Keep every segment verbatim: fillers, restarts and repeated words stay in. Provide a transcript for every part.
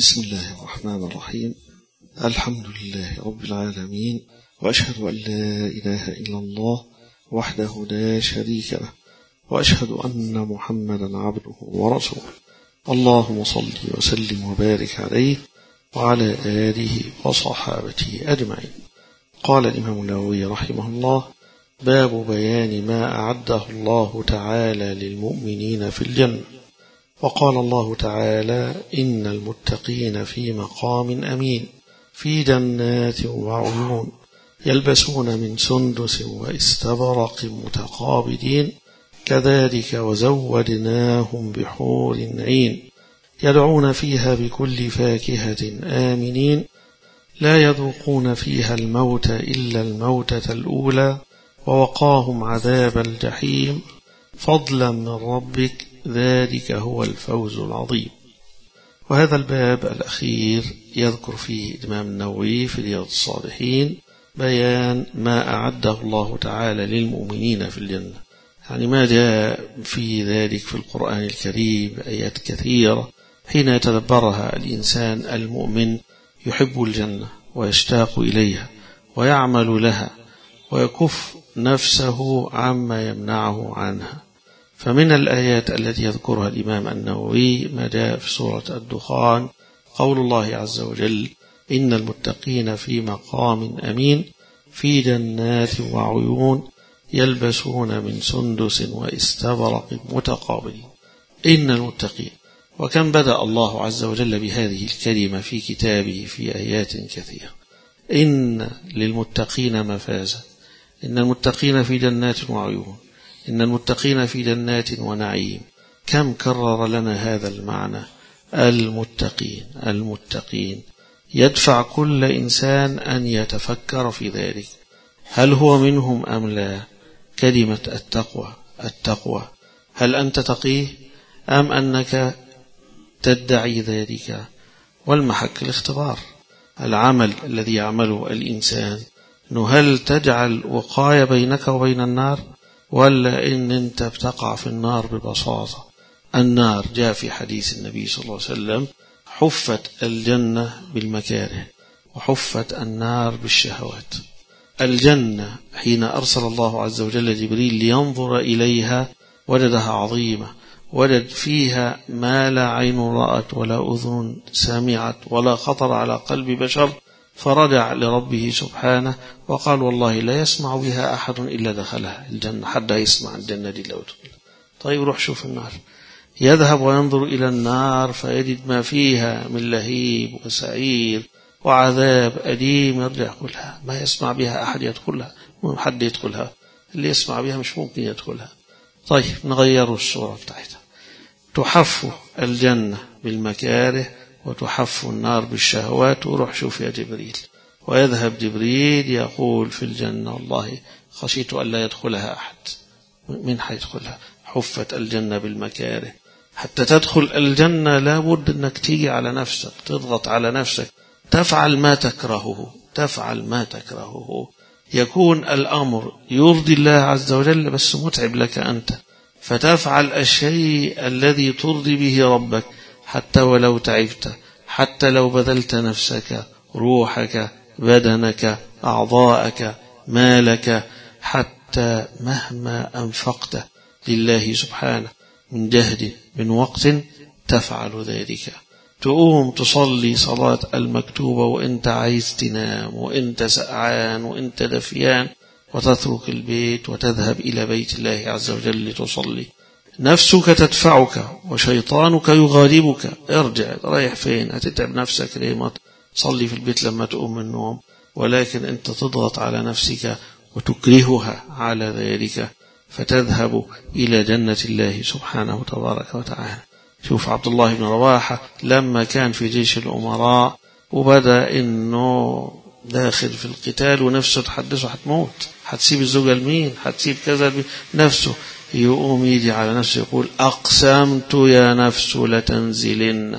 بسم الله الرحمن الرحيم. الحمد لله رب العالمين، وأشهد أن لا إله إلا الله وحده لا شريك له، وأشهد أن محمدا عبده ورسوله. اللهم صل وسلم وبارك عليه وعلى آله وصحابته أجمعين. قال الإمام النووي رحمه الله: باب بيان ما أعده الله تعالى للمؤمنين في الجنة. وقال الله تعالى: إن المتقين في مقام أمين في جنات وعيون يلبسون من سندس واستبرق متقابلين كذلك وزودناهم بحور عين يدعون فيها بكل فاكهة آمنين لا يذوقون فيها الموت إلا الموتة الأولى ووقاهم عذاب الجحيم فضلا من ربك ذلك هو الفوز العظيم. وهذا الباب الأخير يذكر فيه الإمام النووي في رياض الصالحين بيان ما أعده الله تعالى للمؤمنين في الجنة، يعني ما جاء في ذلك في القرآن الكريم آيات كثيرة حين يتدبرها الإنسان المؤمن يحب الجنة ويشتاق إليها ويعمل لها ويكف نفسه عما يمنعه عنها. فمن الآيات التي يذكرها الإمام النووي ما جاء في سورة الدخان قول الله عز وجل: إن المتقين في مقام أمين في جنات وعيون يلبسون من سندس واستبرق متقابلين. إن المتقين، وكم بدأ الله عز وجل بهذه الكلمة في كتابه في آيات كثيرة. إن للمتقين مفازا، إن المتقين في جنات وعيون، إن المتقين في جنات ونعيم. كم كرر لنا هذا المعنى، المتقين المتقين، يدفع كل إنسان أن يتفكر في ذلك، هل هو منهم أم لا؟ كلمة التقوى التقوى، هل أنت تقيه أم أنك تدعي ذلك؟ والمحك الاختبار، العمل الذي يعمله الإنسان، هل تجعل وقاية بينك وبين النار، ولا إن أنت بتقع في النار ببساطة؟ النار جاء في حديث النبي صلى الله عليه وسلم: حفت الجنة بالمكاره وحفت النار بالشهوات. الجنة حين أرسل الله عز وجل جبريل لينظر إليها وجدها عظيمة، وجد فيها ما لا عين رأت ولا أذن سمعت ولا خطر على قلب بشر، فرجع لربه سبحانه وقال: والله لا يسمع بها أحد إلا دخلها الجنة. حد يسمع الجنة دي لو دخل؟ طيب روح شوف النار. يذهب وينظر إلى النار فيجد ما فيها من لهيب وسعير وعذاب أليم، يرجع يقولها ما يسمع بها أحد يدخلها، مو حد يدخلها، اللي يسمع بها مش ممكن يدخلها. طيب نغير الصورة بتاعتها، تحف الجنة بالمكاره وتحف النار بالشهوات، وروح شوف يا جبريل. ويذهب جبريل يقول في الجنة: والله خشيت أن لا يدخلها أحد. من حيدخلها؟ حفت الجنة بالمكاره. حتى تدخل الجنة لابد أنك تيجي على نفسك، تضغط على نفسك، تفعل ما تكرهه تفعل ما تكرهه يكون الأمر يرضي الله عز وجل بس متعب لك أنت، فتفعل الشيء الذي ترضي به ربك حتى ولو تعبت، حتى لو بذلت نفسك، روحك، بدنك، أعضاءك، مالك، حتى مهما أنفقت لله سبحانه من جهد من وقت تفعل ذلك. تقوم تصلي صلاة المكتوبة وانت عايز تنام وانت سقعان وانت دفيان، وتترك البيت وتذهب إلى بيت الله عز وجل لتصلي. نفسك تدفعك وشيطانك يغالبك، ارجع، رايح فين؟ هتتعب نفسك ليه؟ ما تصلي في البيت لما تقوم من النوم. ولكن انت تضغط على نفسك وتكرهها على ذلك، فتذهب إلى جنة الله سبحانه تبارك وتعالى. شوف عبد الله بن رواحة لما كان في جيش الأمراء وبدأ إنه داخل في القتال ونفسه تحدثه هتموت، هتسيب الزوجة لمين، هتسيب كذا، نفسه يقوم يجي على نفسه يقول: أقسمت يا نفس لتنزلن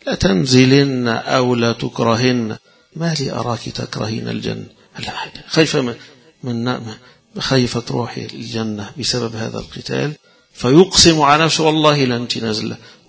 لتنزلن أو لا تكرهن، ما لي أراك تكرهين الجنة؟ خايفة من, من خايفة تروحي الجنة بسبب هذا القتال، فيقسم على نفسه: والله لن تنزل،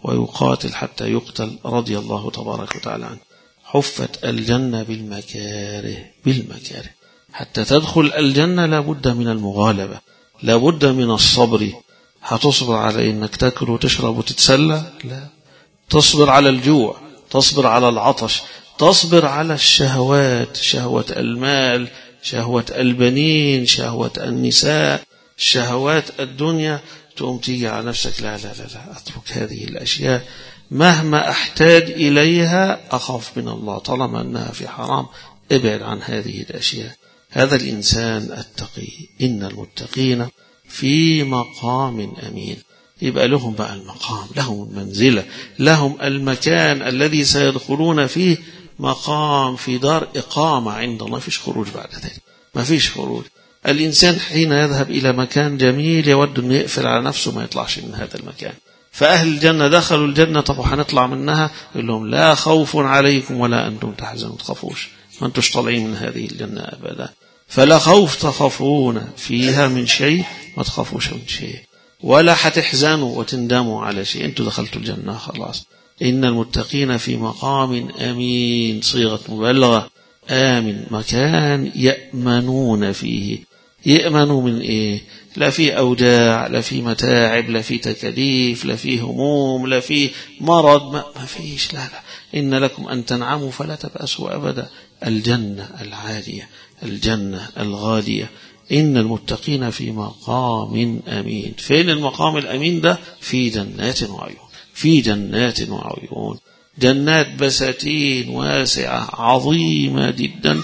ويقاتل حتى يقتل رضي الله تبارك وتعالى عنه. حفت الجنة بالمكاره بالمكاره. حتى تدخل الجنة لابد من المغالبة، لابد من الصبر. هتصبر على إنك تأكل وتشرب وتتسلى؟ لا. تصبر على الجوع، تصبر على العطش، تصبر على الشهوات، شهوة المال، شهوة البنين، شهوة النساء، شهوات الدنيا. تقوم تيجي على نفسك لا لا لا لا أترك هذه الأشياء، مهما أحتاج إليها أخاف من الله، طالما أنها في حرام ابعد عن هذه الأشياء. هذا الإنسان التقي. إن المتقين في مقام أمين. يبقى لهم بقى المقام، لهم المنزلة، لهم المكان الذي سيدخلون فيه، مقام في دار إقامة عند الله. ما فيش خروج بعد ذلك، ما فيش خروج. الإنسان حين يذهب إلى مكان جميل يود أن يقفل على نفسه ما يطلعش من هذا المكان. فأهل الجنة دخلوا الجنة، طب هنطلع منها؟ يقول لهم لا خوف عليكم ولا أنتم تحزنون. تخافوش، ما أنتوش طالعين من هذه الجنة أبدا. فلا خوف تخافون فيها من شيء، ما تخافوش من شيء، ولا حتحزنوا وتندموا على شيء، أنتوا دخلتوا الجنة خلاص. إن المتقين في مقام أمين، صيغة مبالغة. آمن، مكان يأمنون فيه. يأمنوا من إيه؟ لا في أوجاع، لا في متاعب، لا في تكاليف، لا في هموم، لا في مرض، ما, ما فيش. لا لا إن لكم أن تنعموا فلا تبأسوا أبدا. الجنة العالية، الجنة الغالية. إن المتقين في مقام أمين. فين المقام الأمين ده؟ في جنات وعيون، في جنات وعيون. جنات بساتين واسعة عظيمة جدا،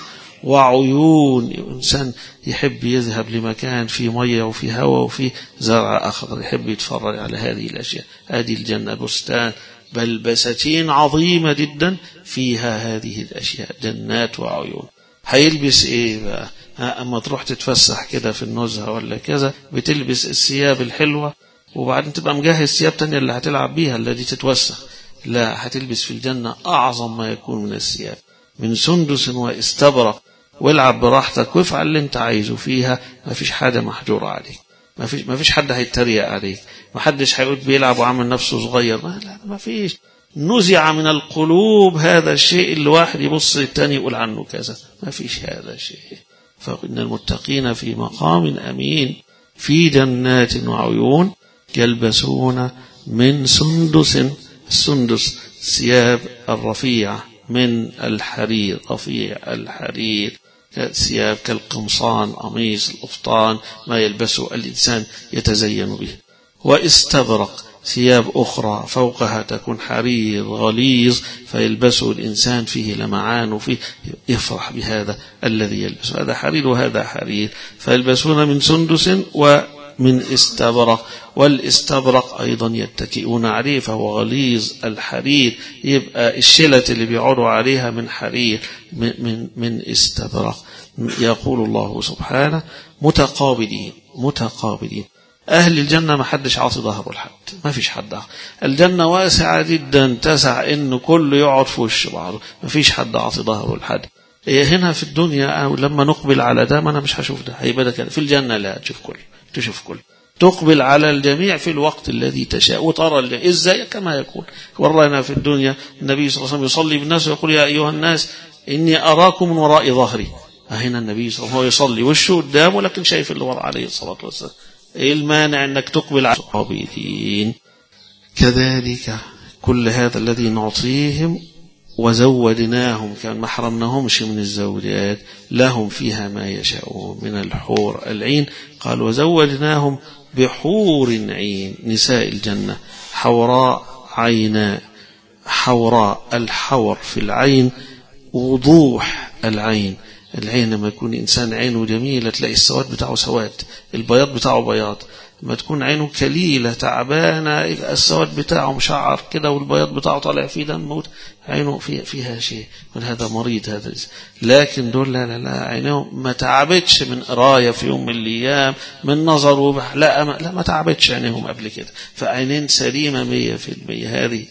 وعيون. إنسان يحب يذهب لمكان فيه مية وفيه هواء وفيه زرع أخضر، يحب يتفرج على هذه الأشياء. هذه الجنة بستان، بل بساتين عظيمة جدا فيها هذه الأشياء، جنات وعيون. هيلبس إيه بقى؟ أما تروح تتفسح كده في النزهة ولا كذا، بتلبس الثياب الحلوة وبعدين تبقى مجهز ثياب تانية اللي هتلعب بيها التي تتوسخ. لا، هتلبس في الجنة أعظم ما يكون من الثياب، من سندس واستبرق. والعب براحتك وافعل اللي انت عايزه فيها، ما فيش حاجة محجورة عليك، ما فيش ما فيش حد هيتريق عليك، ما حدش هيقول بيلعب وعامل نفسه صغير. ما لا ما فيش. نزع من القلوب هذا الشيء اللي واحد يبص التاني يقول عنه كذا، ما فيش هذا الشيء. فإن المتقين في مقام أمين في جنات وعيون يلبسون من سندس. السندس ثياب الرفيع من الحرير، رفيع الحرير، ثياب كالقمصان، قميص، القفطان، ما يلبسه الإنسان يتزين به. واستبرق ثياب أخرى فوقها تكون حرير غليظ فيلبسه الإنسان فيه لمعان وفيه يفرح بهذا الذي يلبسه. هذا حرير وهذا حرير، فيلبسون من سندس ومن استبرق. والاستبرق أيضا يتكئون عليه فهو غليظ الحرير، يبقى الشلة اللي بيعودوا عليها من حرير من, من, من استبرق. يقول الله سبحانه متقابلين متقابلين. أهل الجنة ما حدش عاطي ظهره لحد، ما فيش حد. الجنة واسعة جدا تسع إنه كله يقعد في وش بعضه، ما فيش حد عاطي ظهره لحد. هنا في الدنيا أو لما نقبل على ده ما أنا مش هشوف ده، هيبقى ده كده. في الجنة لا، تشوف كل تشوف كل تقبل على الجميع في الوقت الذي تشاء وترى إزاي كما يكون. ورأينا في الدنيا النبي صلى الله عليه وسلم يصلي بالناس ويقول يا أيها الناس إني أراكم من وراء ظهري. هنا النبي صلى الله عليه وسلم يصلي وشه قدامه لكن شايف اللي وراء عليه الصلاة والسلام. إيه المانع أنك تقبل على الصحابيين؟ كذلك كل هذا الذي نعطيهم وزودناهم، كان ما حرمناهمش من الزوجات، لهم فيها ما يشاءون من الحور العين. قال وزودناهم بحور عين، نساء الجنة حوراء عيناء. حوراء، الحور في العين وضوح العين. العين لما يكون إنسان عينه جميلة تلاقي السواد بتاعه سواد، البياض بتاعه بياض. لما تكون عينه كليلة تعبانة السواد بتاعه مشعر كده والبياض بتاعه طالع فيه دم، عينه فيها, فيها شيء من هذا مريض هذا. لكن دول لا لا لا عينهم ما تعبتش من قراية في يوم من الأيام، من نظر وبح لا ما, لا ما تعبتش عينهم قبل كده، فعينين سليمة مية في المية. هذه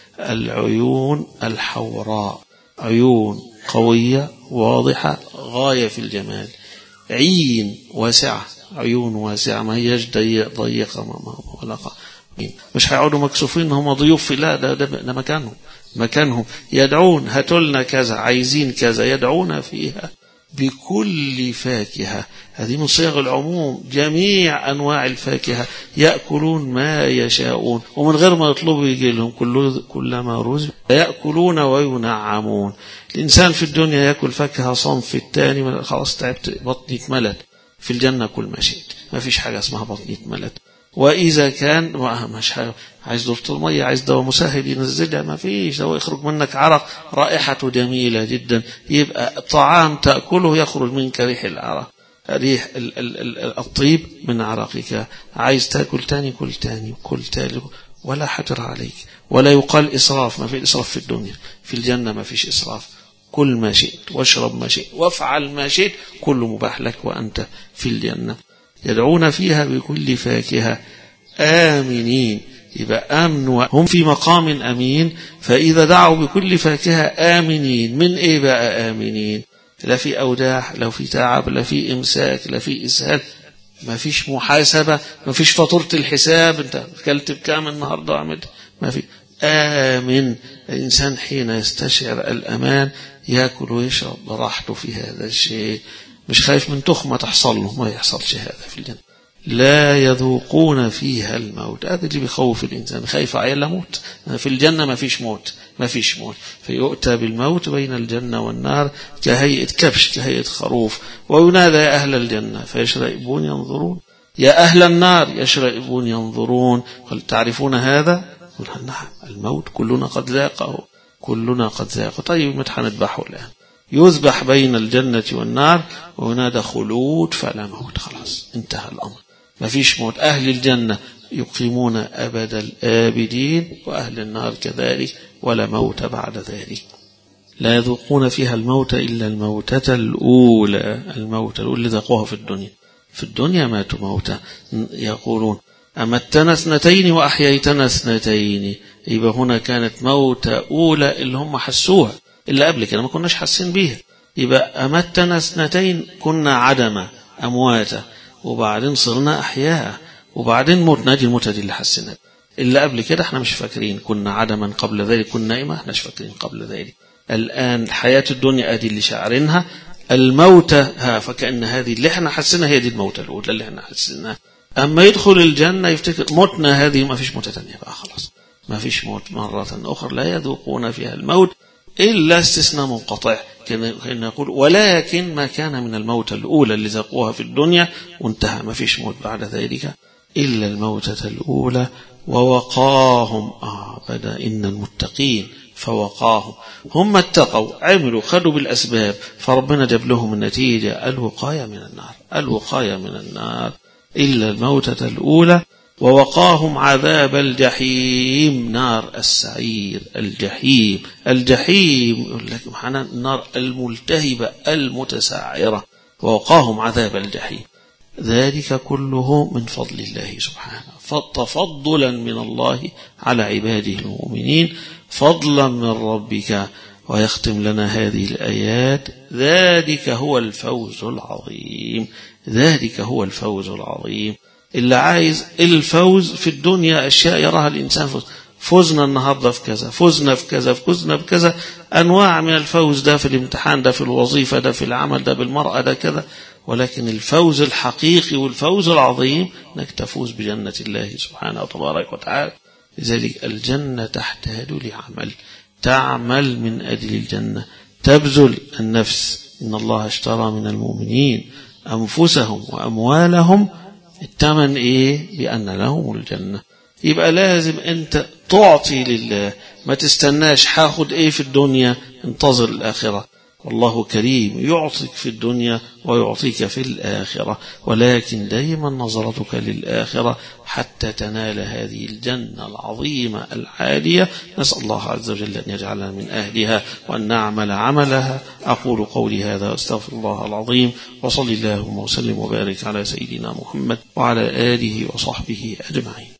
العيون الحوراء، عيون قوية واضحة غاية في الجمال. عين واسعة، عيون واسعة ما هيش ضيقة ضيقة مغلقة، مش هيقعدوا مكسوفين هم ضيوف في لا ده, ده, ده مكانهم مكانهم يدعون هاتولنا كذا عايزين كذا يدعون فيها بكل فاكهة. هذه من صيغ العموم، جميع أنواع الفاكهة يأكلون ما يشاءون ومن غير ما يطلبوا يجي لهم كل كلما رزق يأكلون وينعمون. الإنسان في الدنيا يأكل فاكهة صنف الثاني خلاص تعبت بطني اتملت. في الجنة كل ما شئت ما فيش حاجة اسمها بطني اتملت. وإذا كان مش عايز دكتور مية عايز دواء مسهل ينزلها ما فيش دواء يخرج منك عرق رائحته جميلة جدا يبقى طعام تأكله يخرج منك ريح العرق ريح الطيب من عرقك. عايز تأكل تاني كل تاني كل تاني ولا حجر عليك ولا يقال إسراف. ما في إسراف في الدنيا. في الجنة ما فيش إسراف. كل ما شئت واشرب ما شئت وافعل ما شئت كل مباح لك وأنت في الجنة. يدعون فيها بكل فاكهة آمنين. يبقى آمنوا هم في مقام أمين. فإذا دعوا بكل فاكهة آمنين من إيه بقى آمنين؟ لا في أوداع لا في تعب لا في إمساك لا في إسهال ما فيش محاسبة ما فيش فاتورة الحساب أنت أكلت بكام النهاردة عملت ما في. آمن. الإنسان حين يستشعر الأمان يأكل ويشرب براحته في هذا الشيء مش خايف من تخمة تحصل له ما يحصلش هذا في الجنة. لا يذوقون فيها الموت. هذا اللي بيخوف الإنسان خايف عيال موت. في الجنة ما فيش موت ما فيش موت. فيؤتى بالموت بين الجنة والنار كهيئة كبش كهيئة خروف وينادى يا أهل الجنة فيشرئبون ينظرون يا أهل النار يشرئبون ينظرون. قل تعرفون هذا؟ قل نعم الموت كلنا قد ذاقه كلنا قد ذاقه. طيب متى هنذبحه الآن؟ يذبح بين الجنة والنار وينادى خلود فلا موت. خلاص انتهى الأمر ما فيش موت. أهل الجنة يقيمون أبد الآبدين وأهل النار كذلك ولا موت بعد ذلك. لا يذوقون فيها الموت إلا الموتة الأولى. الموتة الأولى اللي ذاقوها في الدنيا. في الدنيا ماتوا موتا يقولون أمتنا اثنتين وأحييتنا اثنتين. يبقى هنا كانت موتة أولى اللي هم حسوها اللي قبل كده ما كناش حاسين بيها. يبقى أمتنا اثنتين كنا عدمة أمواتا وبعدين صرنا أحياء وبعدين موتنا. دي الموتة دي اللي حسنا. اللي قبل كده احنا مش فاكرين كنا عدما قبل ذلك كنا نائمة احنا مش فاكرين قبل ذلك. الآن حياة الدنيا ادي اللي شعرنها الموتة ها فكأن هذه اللي احنا حسنا هي دي الموتة الأولى اللي احنا حسناها. أما يدخل الجنة يفتكر موتنا هذه ما فيش موتة تانية بقى خلاص ما فيش موت مرة أخرى. لا يذوقون فيها الموت إلا استثناء منقطع كان يقول ولكن ما كان من الموتة الأولى اللي ذاقوها في الدنيا وانتهى ما فيش موت بعد ذلك إلا الموتة الأولى. ووقاهم آه بدأ إن المتقين فوقاهم هم اتقوا عملوا خدوا بالأسباب فربنا جاب لهم النتيجة الوقاية من النار الوقاية من النار إلا الموتة الأولى. ووقاهم عذاب الجحيم نار السعير الجحيم الجحيم يقول لك معنا النار الملتهبة المتسعرة. ووقاهم عذاب الجحيم. ذلك كله من فضل الله سبحانه تفضلا من الله على عباده المؤمنين فضلا من ربك. ويختم لنا هذه الآيات ذلك هو الفوز العظيم. ذلك هو الفوز العظيم. اللي عايز الفوز في الدنيا أشياء يراها الإنسان فوز. فوزنا النهاردة في كذا فوزنا في كذا فوزنا بكذا أنواع من الفوز ده في الامتحان ده في الوظيفة ده في العمل ده بالمرأة ده كذا. ولكن الفوز الحقيقي والفوز العظيم أنك تفوز بجنة الله سبحانه وتبارك وتعالى. لذلك الجنة تحتاج لعمل تعمل من أجل الجنة تبذل النفس. إن الله اشترى من المؤمنين أنفسهم وأموالهم الثمن إيه بأن لهم الجنة. يبقى لازم أنت تعطي لله ما تستناش هاخد إيه في الدنيا انتظر الآخرة. والله كريم يعطيك في الدنيا ويعطيك في الآخرة ولكن دائما نظرتك للآخرة حتى تنال هذه الجنة العظيمة العالية. نسأل الله عز وجل أن يجعلنا من أهلها وأن نعمل عملها. أقول قولي هذا واستغفر الله العظيم وصلي اللهم وسلم وبارك على سيدنا محمد وعلى آله وصحبه أجمعين.